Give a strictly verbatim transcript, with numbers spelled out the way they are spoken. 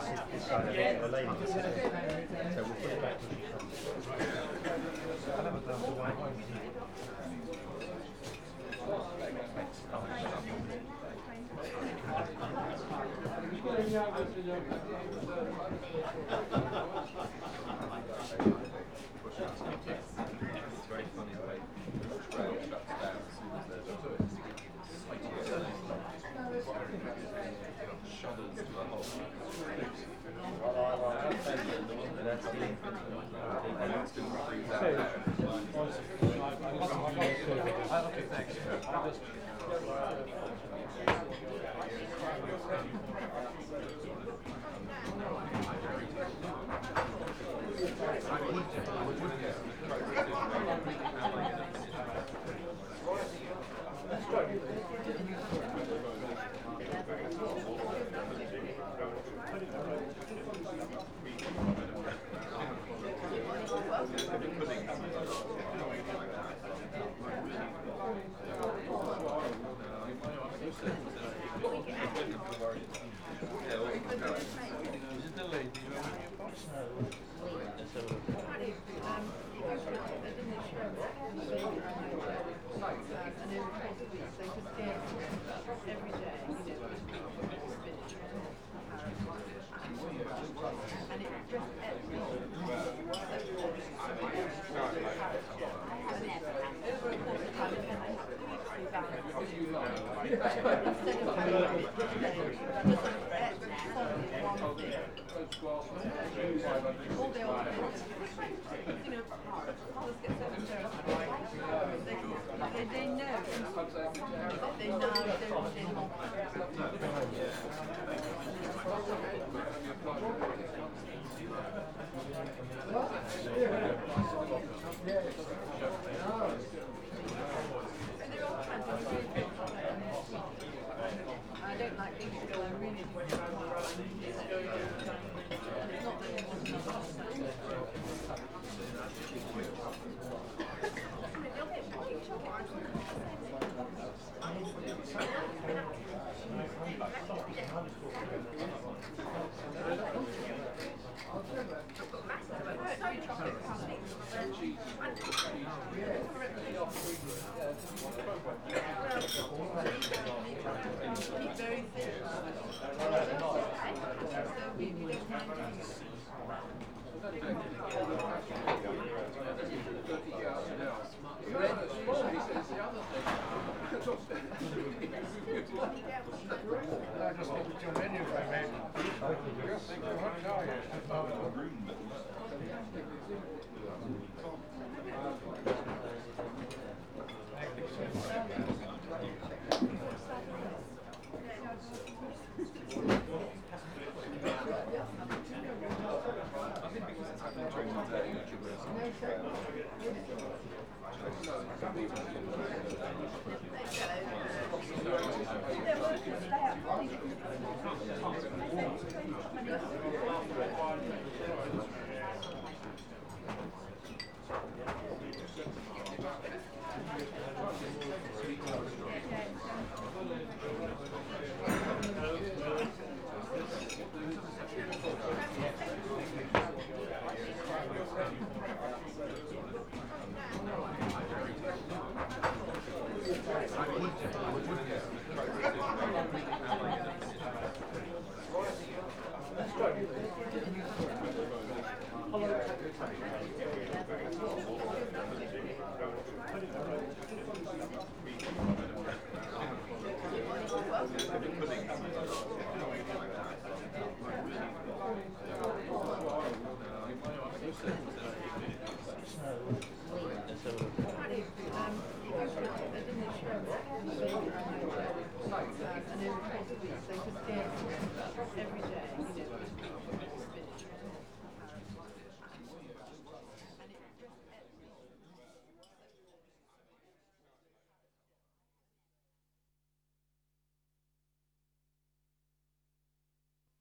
this side of it, a lady just said it. So we'll put it back when it comes. I'll have a glass of wine. It's very funny the way the rail shuts down as soon as there's shudders to the whole. And that's the and it's going to freeze out there. Okay, thanks. They know. They know. I don't like things to go really it's not that they want very thin. So we we don't mind I just looked at your menu if I may. Just think of what now Hello.